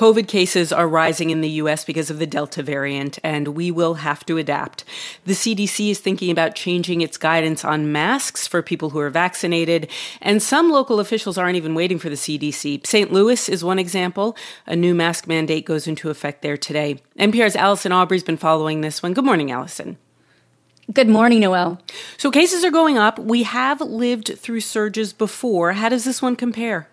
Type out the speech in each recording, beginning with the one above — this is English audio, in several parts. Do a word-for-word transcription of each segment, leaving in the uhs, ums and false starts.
COVID cases are rising in the U S because of the Delta variant, and we will have to adapt. The C D C is thinking about changing its guidance on masks for people who are vaccinated, and some local officials aren't even waiting for the C D C. Saint Louis is one example. A new mask mandate goes into effect there today. N P R's Allison Aubrey's been following this one. Good morning, Allison. Good morning, Noelle. So cases are going up. We have lived through surges before. How does this one compare?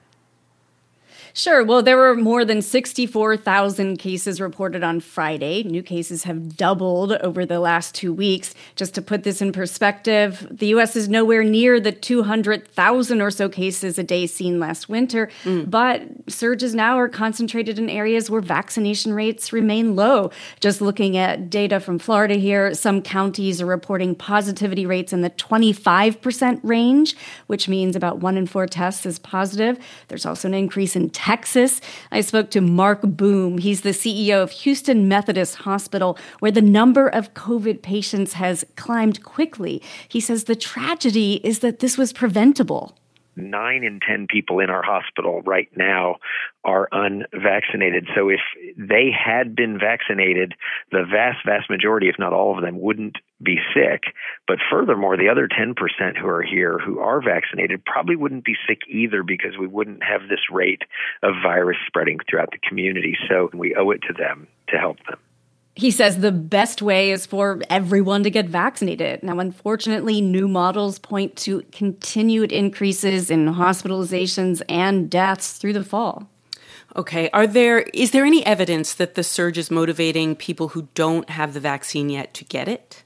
Sure. Well, there were more than sixty-four thousand cases reported on Friday. New cases have doubled over the last two weeks. Just to put this in perspective, the U S is nowhere near the two hundred thousand or so cases a day seen last winter. Mm. But surges now are concentrated in areas where vaccination rates remain low. Just looking at data from Florida here, some counties are reporting positivity rates in the twenty-five percent range, which means about one in four tests is positive. There's also an increase in Texas. I spoke to Mark Boom. He's the C E O of Houston Methodist Hospital, where the number of COVID patients has climbed quickly. He says the tragedy is that this was preventable. Nine in ten people in our hospital right now are unvaccinated. So if they had been vaccinated, the vast, vast majority, if not all of them, wouldn't be sick. But furthermore, the other ten percent who are here who are vaccinated probably wouldn't be sick either, because we wouldn't have this rate of virus spreading throughout the community. So we owe it to them to help them. He says the best way is for everyone to get vaccinated. Now, unfortunately, new models point to continued increases in hospitalizations and deaths through the fall. Okay. Are there, is there any evidence that the surge is motivating people who don't have the vaccine yet to get it?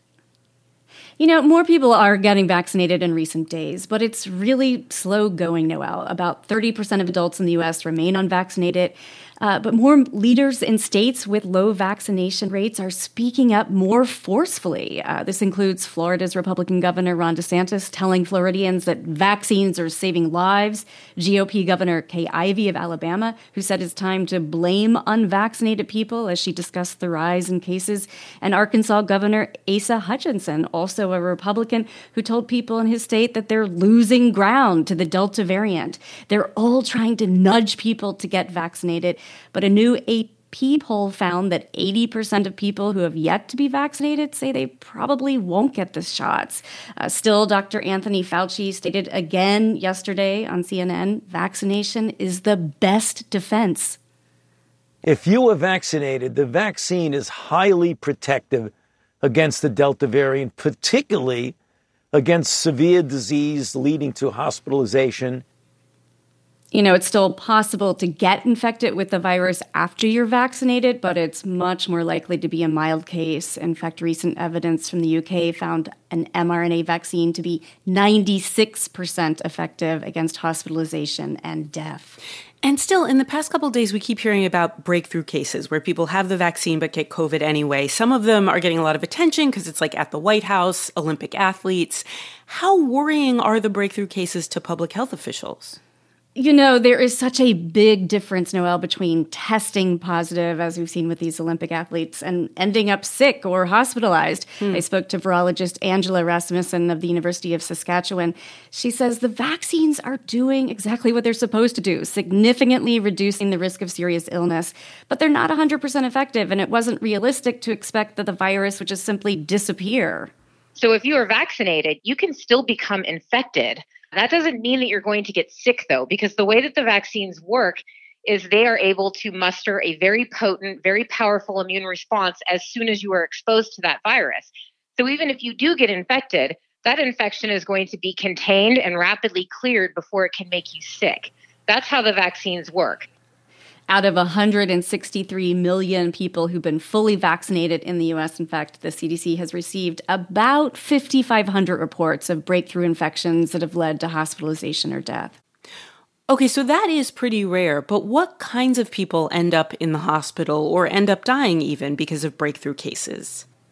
You know, more people are getting vaccinated in recent days, but it's really slow going, Noelle. About thirty percent of adults in the U S remain unvaccinated. Uh, but more leaders in states with low vaccination rates are speaking up more forcefully. Uh, this includes Florida's Republican Governor Ron DeSantis telling Floridians that vaccines are saving lives. G O P Governor Kay Ivey of Alabama, who said it's time to blame unvaccinated people as she discussed the rise in cases. And Arkansas Governor Asa Hutchinson, also a Republican, who told people in his state that they're losing ground to the Delta variant. They're all trying to nudge people to get vaccinated. But a new A P poll found that eighty percent of people who have yet to be vaccinated say they probably won't get the shots. Uh, still, Doctor Anthony Fauci stated again yesterday on C N N, vaccination is the best defense. If you are vaccinated, the vaccine is highly protective against the Delta variant, particularly against severe disease leading to hospitalization. You know, it's still possible to get infected with the virus after you're vaccinated, but it's much more likely to be a mild case. In fact, recent evidence from the U K found an mRNA vaccine to be ninety-six percent effective against hospitalization and death. And still, in the past couple of days, we keep hearing about breakthrough cases where people have the vaccine but get COVID anyway. Some of them are getting a lot of attention because it's like at the White House, Olympic athletes. How worrying are the breakthrough cases to public health officials? You know, there is such a big difference, Noelle, between testing positive, as we've seen with these Olympic athletes, and ending up sick or hospitalized. Hmm. I spoke to virologist Angela Rasmussen of the University of Saskatchewan. She says the vaccines are doing exactly what they're supposed to do, significantly reducing the risk of serious illness, but they're not one hundred percent effective, and it wasn't realistic to expect that the virus would just simply disappear. So if you are vaccinated, you can still become infected. That doesn't mean that you're going to get sick, though, because the way that the vaccines work is they are able to muster a very potent, very powerful immune response as soon as you are exposed to that virus. So even if you do get infected, that infection is going to be contained and rapidly cleared before it can make you sick. That's how the vaccines work. Out of one hundred sixty-three million people who've been fully vaccinated in the U S, in fact, the C D C has received about five thousand five hundred reports of breakthrough infections that have led to hospitalization or death. Okay, so that is pretty rare, but what kinds of people end up in the hospital or end up dying even because of breakthrough cases?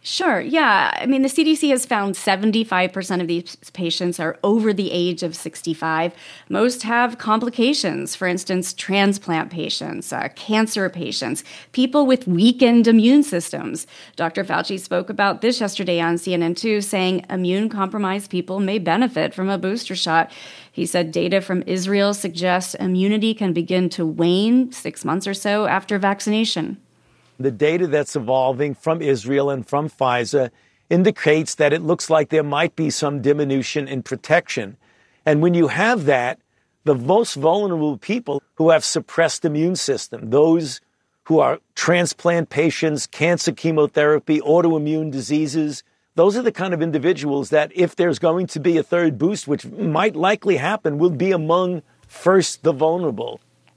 Sure. Yeah. I mean, the C D C has found seventy-five percent of these patients are over the age of sixty-five. Most have complications. For instance, transplant patients, uh, cancer patients, people with weakened immune systems. Doctor Fauci spoke about this yesterday on C N N two, saying immune-compromised people may benefit from a booster shot. He said data from Israel suggests immunity can begin to wane six months or so after vaccination. The data that's evolving from Israel and from Pfizer indicates that it looks like there might be some diminution in protection. And when you have that, the most vulnerable people who have suppressed immune system, those who are transplant patients, cancer chemotherapy, autoimmune diseases, those are the kind of individuals that if there's going to be a third boost, which might likely happen, will be among first the vulnerable.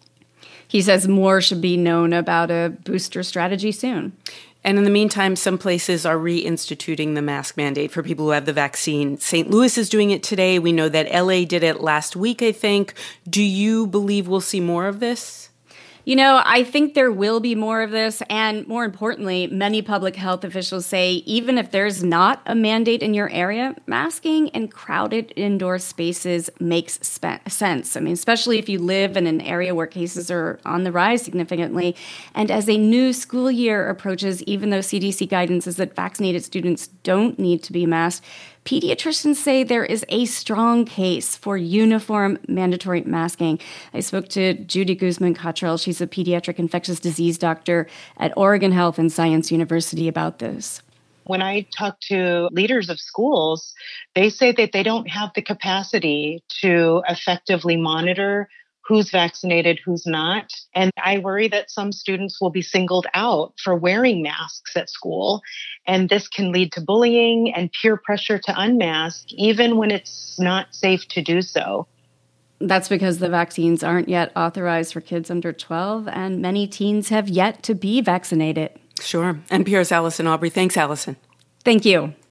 He says more should be known about a booster strategy soon. And in the meantime, some places are reinstituting the mask mandate for people who have the vaccine. Saint Louis is doing it today. We know that L A did it last week, I think. Do you believe we'll see more of this? You know, I think there will be more of this. And more importantly, many public health officials say even if there's not a mandate in your area, masking in crowded indoor spaces makes spe- sense. I mean, especially if you live in an area where cases are on the rise significantly. And as a new school year approaches, even though C D C guidance is that vaccinated students don't need to be masked, pediatricians say there is a strong case for uniform mandatory masking. I spoke to Judy Guzman-Cottrell. She's a pediatric infectious disease doctor at Oregon Health and Science University about this. When I talk to leaders of schools, they say that they don't have the capacity to effectively monitor who's vaccinated, who's not. And I worry that some students will be singled out for wearing masks at school. And this can lead to bullying and peer pressure to unmask, even when it's not safe to do so. That's because the vaccines aren't yet authorized for kids under twelve, and many teens have yet to be vaccinated. Sure. N P R's Allison Aubrey. Thanks, Allison. Thank you.